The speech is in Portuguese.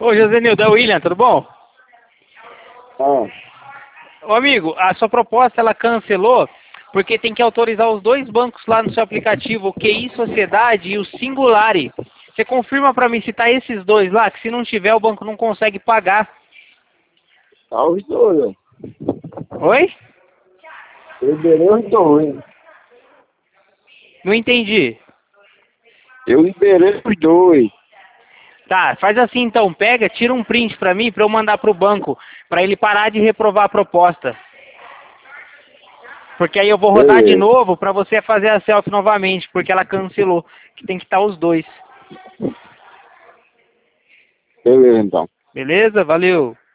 Ô, Josenildo, é o William, tudo bom? Ah, Ô, amigo, a sua proposta, ela cancelou porque tem que autorizar os dois bancos lá no seu aplicativo, o QI Sociedade e o Singulari. Você confirma pra mim se tá esses dois lá, que se não tiver, o banco não consegue pagar. tá os dois, ó. Oi? Eu liberei os dois. Não entendi. Eu liberei os dois. Tá, faz assim então, pega, tira um print pra mim, pra eu mandar pro banco, pra ele parar de reprovar a proposta. Porque aí eu vou rodar de Beleza. novo pra você fazer a selfie novamente, porque ela cancelou, que tem que estar os dois. Beleza, então. Beleza? Valeu.